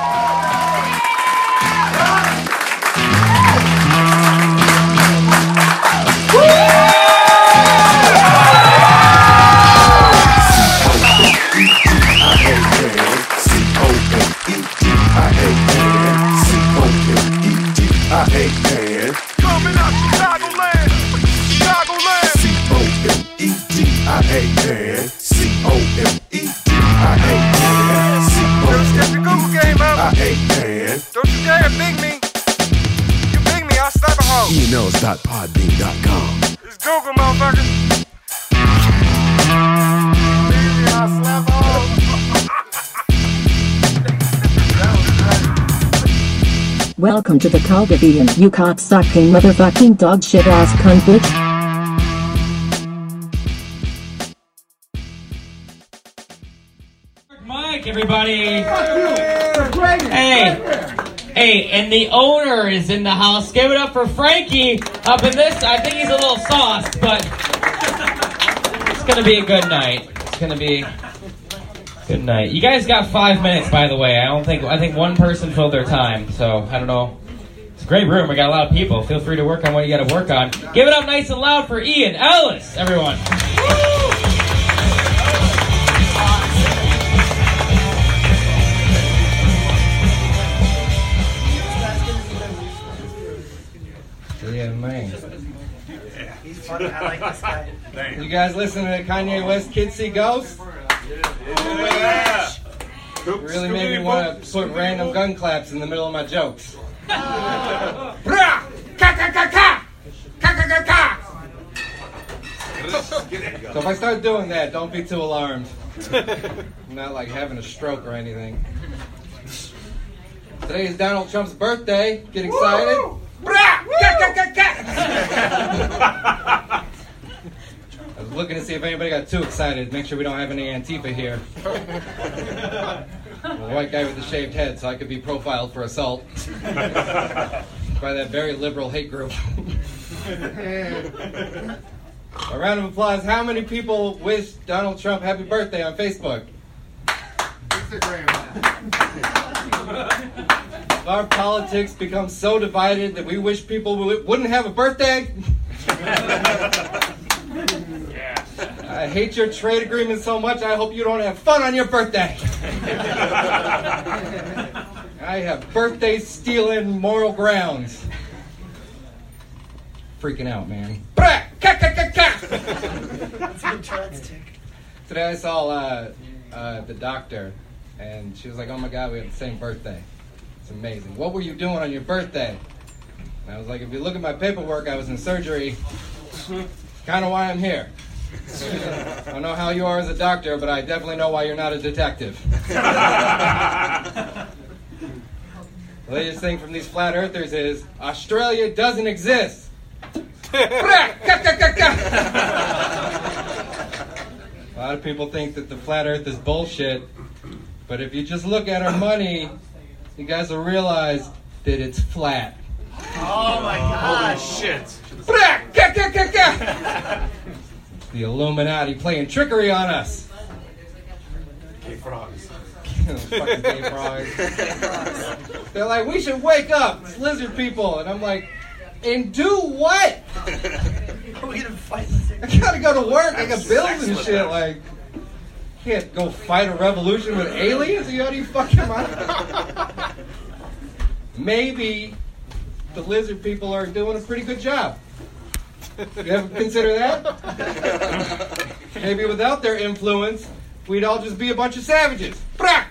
Podbean.com. It's Google, motherfucker. Welcome to the Calgavian, you cocksucking motherfucking dog shit ass cunt bitch. Mike, everybody. Hey, and the owner is in the house. Give it up for Frankie up in this. I think he's a little sauced, but it's going to be a good night. It's going to be a good night. You guys got 5 minutes, by the way. I think one person filled their time, so I don't know. It's a great room. We got a lot of people. Feel free to work on what you got to work on. Give it up nice and loud for Ian Ellis, everyone. Yeah, man. He's funny. I like this guy. You guys listen to Kanye West Kids See Ghosts? Yeah. Really made me want to put random gun claps in the middle of my jokes. So if I start doing that, don't be too alarmed. I'm not like having a stroke or anything. Today is Donald Trump's birthday. Get excited? I was looking to see if anybody got too excited. Make sure we don't have any Antifa here. I'm a white guy with a shaved head, so I could be profiled for assault by that very liberal hate group. A round of applause. How many people wish Donald Trump happy birthday on Facebook? If our politics become so divided that we wish people wouldn't have a birthday, I hate your trade agreement so much, I hope you don't have fun on your birthday. I have birthday stealing moral grounds. Freaking out, man. Today I saw the doctor, and she was like, oh my God, we have the same birthday. It's amazing. What were you doing on your birthday? And I was like, if you look at my paperwork, I was in surgery. Kind of why I'm here. I don't know how you are as a doctor, but I definitely know why you're not a detective. The latest thing from these flat earthers is Australia doesn't exist. A lot of people think that the flat earth is bullshit, but if you just look at our money, you guys will realize that it's flat. Oh my God! Shit. The Illuminati playing trickery on us. Gay frogs. Fucking gay frogs. They're like, we should wake up, it's lizard people. And I'm like, and do what? We're gonna fight. I gotta go to work. I got bills and shit. Like, can't go fight a revolution with aliens? Are you out of your fucking mind? Maybe the lizard people are doing a pretty good job. You ever consider that? Maybe without their influence, we'd all just be a bunch of savages. I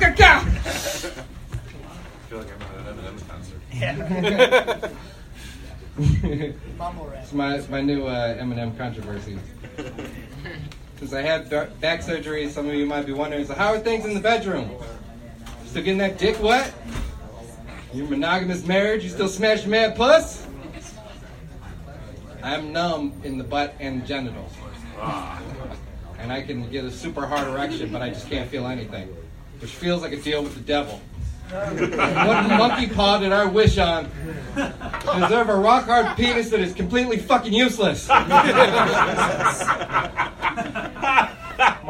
feel like I'm at an Eminem concert. Yeah. Mumble rap. It's my new Eminem controversy. Since I had back surgery, some of you might be wondering, so how are things in the bedroom? Still getting that dick wet? Your monogamous marriage? You still smash mad puss? I'm numb in the butt and genitals. And I can get a super hard erection, but I just can't feel anything. Which feels like a deal with the devil. What monkey paw did I wish on to deserve a rock hard penis that is completely fucking useless? My